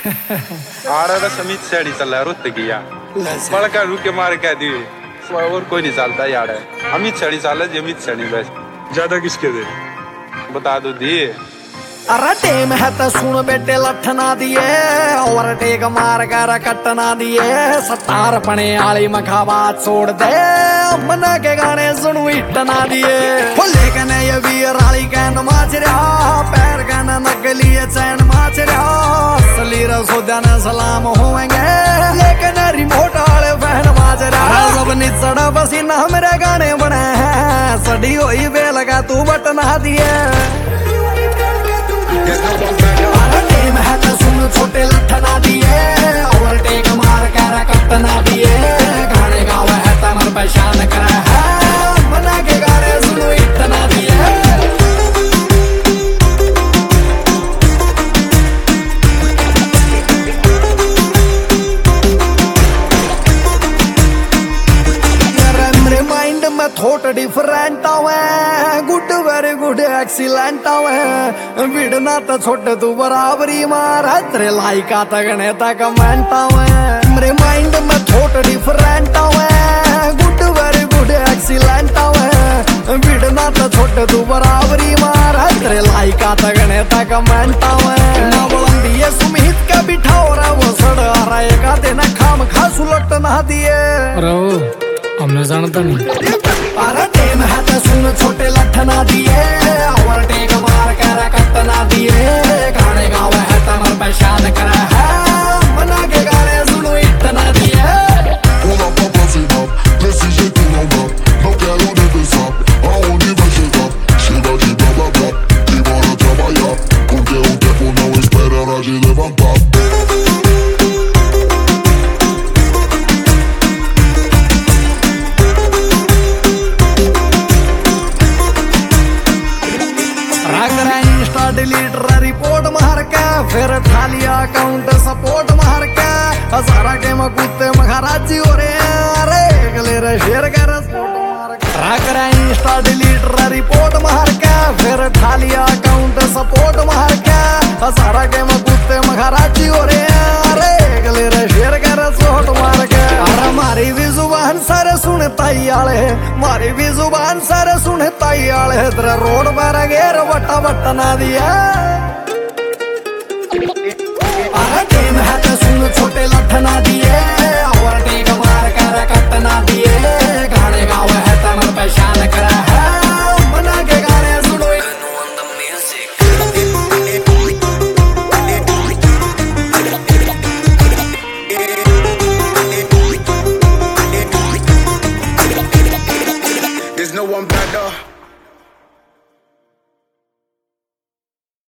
आड़ा समीत सैडी चल रहा रुत किया बड़का रुके मार कह दी और कोई नहीं चलता यार अमित सैडी चल रहा अमित सैडी बस ज्यादा किसके दे बता दो दी। अरे टेम है तो सुन बेटे लठना दिए और टेक मार कर कटना दिए सतार पने आली मखाबात छोड़ दे मना के गाने सुनू इटना दिए लेकिन ये वीर आली कैन माच रहा पैर कैन नकली चैन माच रहा असली रसोद्या ने सलाम होंगे लेकिन रिमोट वाले फैन माच रहा सब निचड़ा पसीना मेरे गाने बने हैं सड़ी हुई बेल का तू बटना दिए टेम है तो सुन छोटे लठना दिए और टेक मार कर कटना दिए गाने गावे है तमर पहचान करे है मना के गाने सुनो इतना दिए। मेरे माइंड में थॉट डिफरेंट आवे गुड वेरी गुड एक्सीलेंट आवे विड़ना तो छोटे तू बराबरी मार तेरे लाइका तगने तक कमेंट आवे मेरे माइंड में थॉट डिफरेंट आवे गुड वेरी गुड एक्सीलेंट आवे विड़ना तो छोटे तू बराबरी मार तेरे लाइका तगने तक कमेंट आवे ना बुलंदी है सुमित का बिठाओ रा वो सड़ रहेगा देना खाम खा सुलट ना दिए हमने जानता नहीं अरे टेम है तो सुन छोटे लठना दिए और टेक मार कर कटना दिए गाने गावे है तमर पहचान करे है मना के गाने सुनो इतना दिए। Pull up a pussy up, desse jeito não dá, não quero nem pensar aonde vai chegar. Chega de blá blá blá e bora trabalhar, porque o tempo não espera hora de levantar. डिलीटर report मार के फिर ठालिया account support मार के हजारा के मकुत्ते महाराजी हो रहे हैं अरे अगले रे शेर कर इंस्टा डिलीटर रिपोर्ट मार के फिर ठालिया अकाउंट सपोर्ट मार के हजारा के मकुत्ते महाराजी हो रहे हैं अरे अगले रे शेर कर सोट मार के अरे मारी भी जुबान सारे सुनताई आले मारी भी जुबान सारे सुनताई आले तेरे रोड पर घेर बट्टा बट्टा ना दिया। अरे टेम है तो सुन छोटे लठना दिए और टेक मार कर कटना दिए गाने गावे है तमर पहचान करे है मना के गाने सुनो There's no one better.